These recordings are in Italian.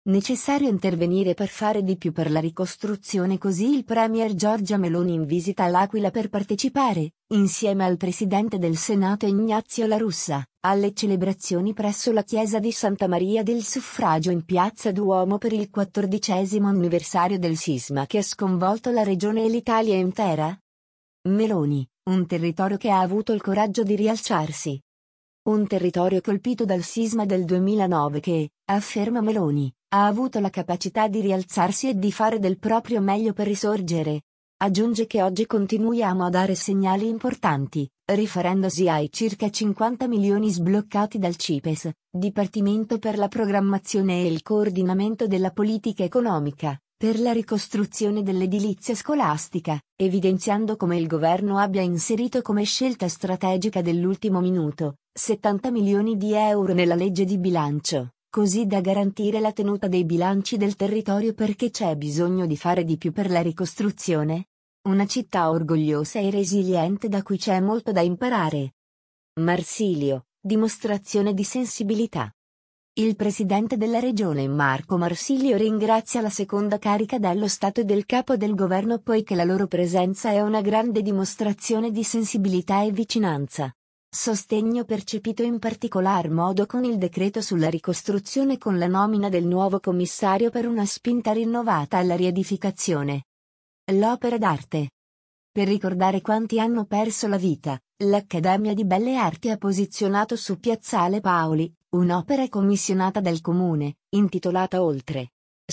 Necessario intervenire per fare di più per la ricostruzione, così il premier Giorgia Meloni in visita all'Aquila per partecipare, insieme al presidente del Senato Ignazio La Russa, alle celebrazioni presso la chiesa di Santa Maria del Suffragio in Piazza Duomo per il 14° anniversario del sisma che ha sconvolto la regione e l'Italia intera? Meloni, un territorio che ha avuto il coraggio di rialzarsi. Un territorio colpito dal sisma del 2009 che, afferma Meloni, ha avuto la capacità di rialzarsi e di fare del proprio meglio per risorgere. Aggiunge che oggi continuiamo a dare segnali importanti, riferendosi ai circa 50 milioni sbloccati dal CIPES, Dipartimento per la programmazione e il coordinamento della politica economica, per la ricostruzione dell'edilizia scolastica, evidenziando come il governo abbia inserito come scelta strategica dell'ultimo minuto 70 milioni di euro nella legge di bilancio, così da garantire la tenuta dei bilanci del territorio perché c'è bisogno di fare di più per la ricostruzione. Una città orgogliosa e resiliente da cui c'è molto da imparare. Marsilio, dimostrazione di sensibilità. Il presidente della regione Marco Marsilio ringrazia la seconda carica dello Stato e del capo del governo poiché la loro presenza è una grande dimostrazione di sensibilità e vicinanza. Sostegno percepito in particolar modo con il decreto sulla ricostruzione con la nomina del nuovo commissario per una spinta rinnovata alla riedificazione. L'opera d'arte. Per ricordare quanti hanno perso la vita, l'Accademia di Belle Arti ha posizionato su Piazzale Paoli un'opera commissionata dal comune, intitolata Oltre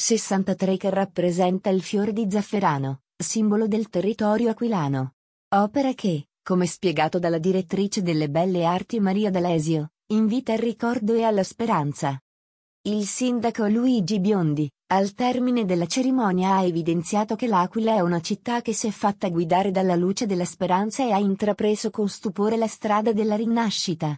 63 che rappresenta il fiore di zafferano, simbolo del territorio aquilano. Opera che, come spiegato dalla direttrice delle Belle Arti Maria D'Alesio, invita al ricordo e alla speranza. Il sindaco Luigi Biondi, al termine della cerimonia, ha evidenziato che l'Aquila è una città che si è fatta guidare dalla luce della speranza e ha intrapreso con stupore la strada della rinascita.